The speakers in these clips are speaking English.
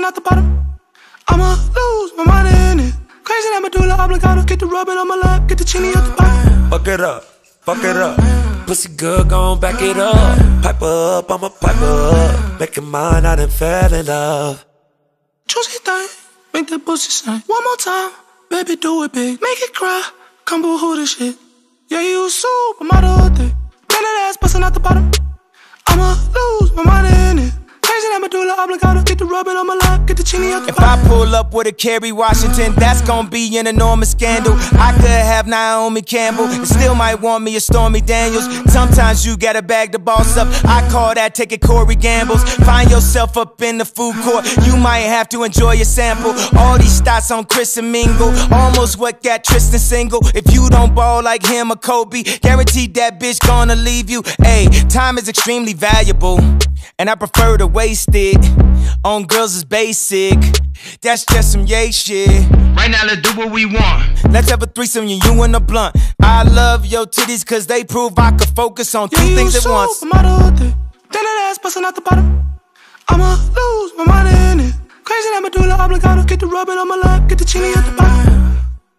out the bottom. I'ma lose my mind in it. Crazy that medulla oblongata. Get the rubbing on my lap, get the chini out the bottom. Fuck it up, fuck it up. Pussy good, gon' back it up. Pipe up, I'ma pipe up. Make it mine, I done fell in love. Juicy thing, make that pussy sing. One more time, baby, do it big. Make it cry, come boo-hoo this shit. Yeah, you a supermodel thing. Bend that ass, bustin' out the bottom. I'ma lose my mind in it. Crazy that medulla oblongata. Get the rubbing on my lap, get the chini out the bottom. If I pull up with a Kerry Washington, that's gon' be an enormous scandal. I could have Naomi Campbell and still might want me a Stormy Daniels. Sometimes you gotta bag the boss up. I call that taking Corey Gambles. Find yourself up in the food court, you might have to enjoy your sample. All these stats on Chris and Mingle, almost what got Tristan single. If you don't ball like him or Kobe, guaranteed that bitch gonna leave you. Ayy, time is extremely valuable, and I prefer to waste it on girls is basic. That's just some yay shit. Right now, let's do what we want. Let's have a threesome, you and a blunt. I love your titties cause they prove I could focus on two things at once. Supermodel thing. Bend that ass, bustin' out the bottom. I'ma lose my mind in it. Crazy that medulla oblongata. Get the rubbing on my lap, get the chini out the bottom.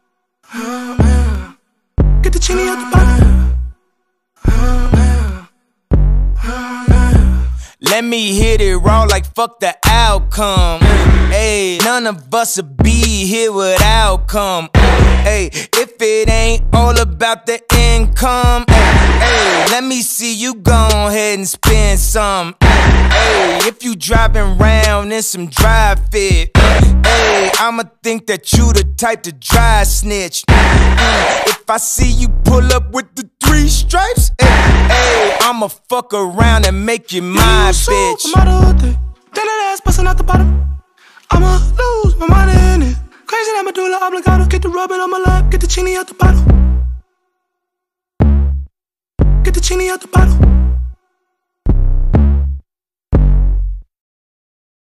Get the chini out the bottom. Let me hit it raw like fuck the outcome. Ayy, none of us would be here without come. Ayy, if it ain't all about the income. Ayy, let me see you go ahead and spend some. Ayy, if you driving round in some dry fit, ayy, I'ma think that you the type to dry snitch. If I see you pull up with the 3 stripes, ayy, I'ma fuck around and make you my bitch. Supermodel thing. Bend that ass, bustin' out the bottom. I'ma lose my mind in it. Crazy that medulla oblongata. Get the rubbing on my lap, get the chini out the bottle. Get the chini out the bottle.